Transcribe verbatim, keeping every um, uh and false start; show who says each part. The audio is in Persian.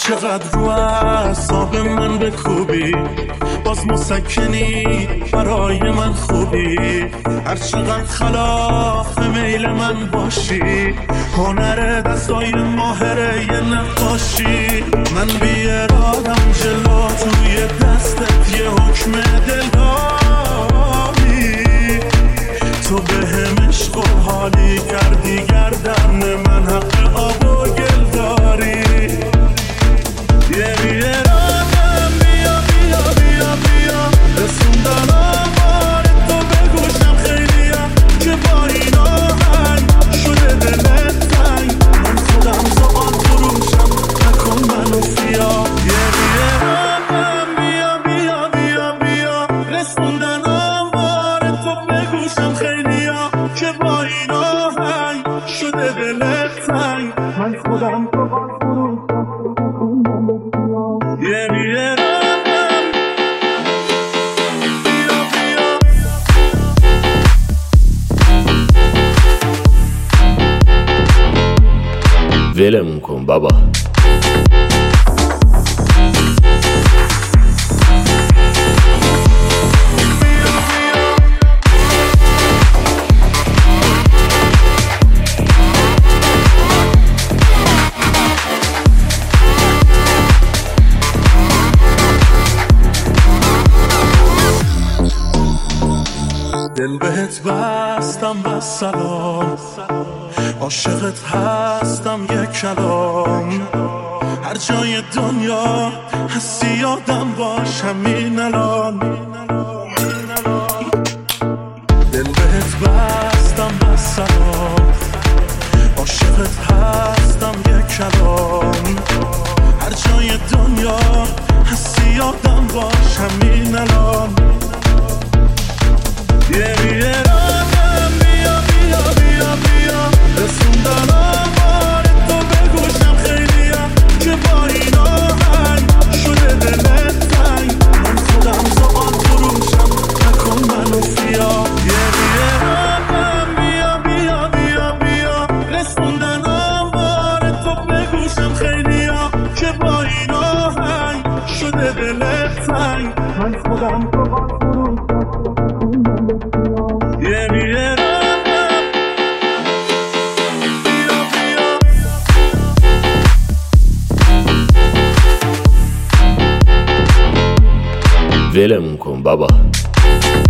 Speaker 1: چقدر رو اعصاب من بکوبی، باز مسکنی برای من خوبی. هر چقدر خلاف میل من باشی، هنر دستای ماهره یه نقاشی. من بی ارادم جلو توی دستت یه حکم دل داری. تو به هم عشق و حالی کردی گردن من، حق آب و گل داری. یه بی ارادم بیا بیا بیا بیا، رسوندن آمار تو به گوشم خیلیم که با این آهنگ شده دلت تنگ. من خودم زبان فروشم نکن منو فیا. یه بی ارادم بیا بیا بیا بیا، رسوندن آمار تو به گوشم خیلیم که با این آهنگ شده دلت تنگ. من خودم زبان فروشم نکن منو فیا. یه بی ارادم بیا بیا.
Speaker 2: ولمون کن بابا.
Speaker 1: دل بهت بستم بس سلام، عاشقت هستم یک کلام. هر جای دنیا هستی یادم باش همین الان. دل بهت بستم بس سلام، عاشقت هستم یک کلام. هر جای دنیا هستی یادم باش همین الان. یه بی ارادم بیا بیا بیا بیا، رسوندن آمار تو به گوشم خیلیم که با این آهنگ شده دلت تنگ. من خودم زبان فروشم نکن منو فیا. یه بی ارادم بیا بیا بیا بیا، رسوندن آمار تو به گوشم خیلیم که با این آهنگ شده دلت تنگ. من خودم زبان فروشم. یه بی ارادم بیا بیا.
Speaker 2: ولمون کن بابا.